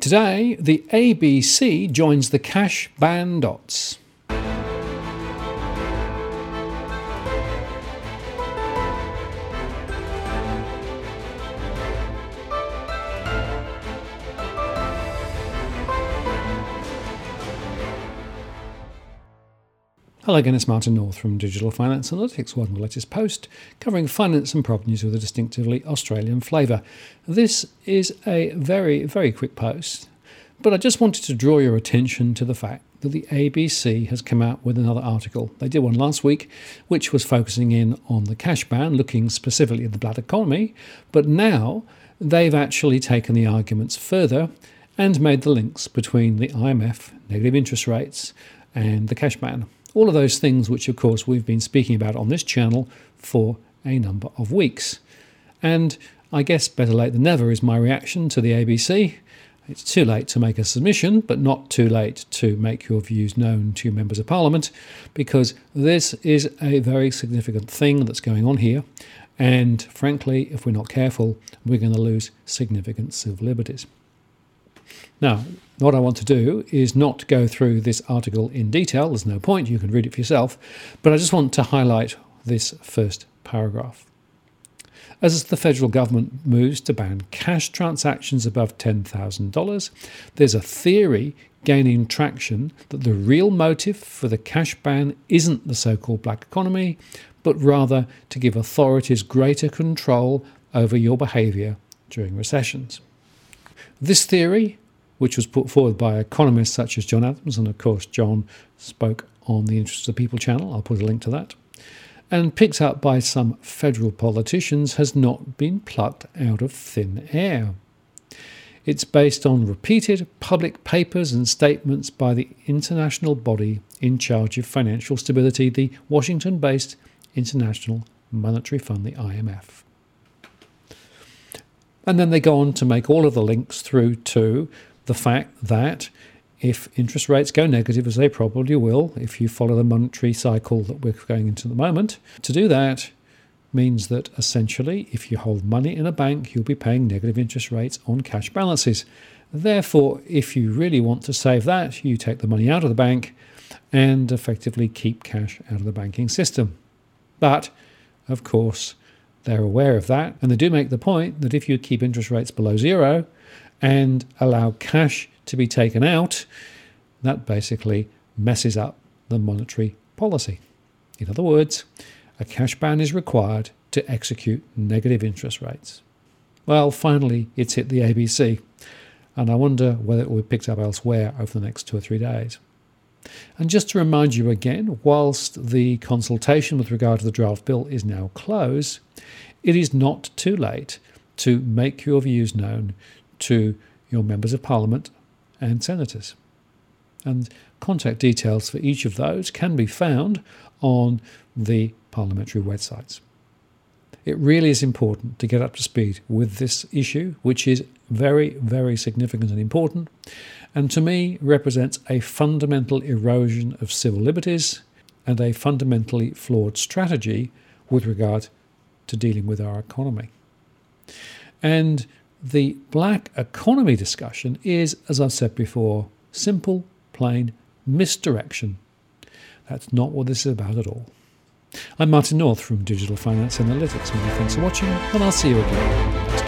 Today, the ABC joins the cash ban dots. Hello again, it's Martin North from Digital Finance Analytics, one of the latest post covering finance and property news with a distinctively Australian flavour. This is a very, very quick post, but I just wanted to draw your attention to the fact that the ABC has come out with another article. They did one last week, which was focusing in on the cash ban, looking specifically at the black economy, but now they've actually taken the arguments further and made the links between the IMF, negative interest rates, and the cash ban. All of those things which, of course, we've been speaking about on this channel for a number of weeks. And I guess better late than never is my reaction to the ABC. It's too late to make a submission, but not too late to make your views known to members of Parliament, because this is a very significant thing that's going on here. And frankly, if we're not careful, we're going to lose significant civil liberties. Now, what I want to do is not go through this article in detail. There's no point. You can read it for yourself. But I just want to highlight this first paragraph. As the federal government moves to ban cash transactions above $10,000, there's a theory gaining traction that the real motive for the cash ban isn't the so-called black economy, but rather to give authorities greater control over your behaviour during recessions. This theory, which was put forward by economists such as John Adams, and of course John spoke on the Interests of the People channel, I'll put a link to that, and picked up by some federal politicians, has not been plucked out of thin air. It's based on repeated public papers and statements by the international body in charge of financial stability, the Washington-based International Monetary Fund, the IMF. And then they go on to make all of the links through to the fact that if interest rates go negative, as they probably will, if you follow the monetary cycle that we're going into at the moment, to do that means that essentially if you hold money in a bank, you'll be paying negative interest rates on cash balances. Therefore, if you really want to save that, you take the money out of the bank and effectively keep cash out of the banking system. But, of course, they're aware of that, and they do make the point that if you keep interest rates below zero and allow cash to be taken out, that basically messes up the monetary policy. In other words, a cash ban is required to execute negative interest rates. Well, finally, it's hit the ABC, and I wonder whether it will be picked up elsewhere over the next 2 or 3 days. And just to remind you again, whilst the consultation with regard to the draft bill is now closed, it is not too late to make your views known to your members of Parliament and senators. And contact details for each of those can be found on the parliamentary websites. It really is important to get up to speed with this issue, which is very, very significant and important, and to me represents a fundamental erosion of civil liberties and a fundamentally flawed strategy with regard to dealing with our economy. And the black economy discussion is, as I've said before, simple, plain misdirection. That's not what this is about at all. I'm Martin North from Digital Finance Analytics. Many thanks for watching, and I'll see you again next time.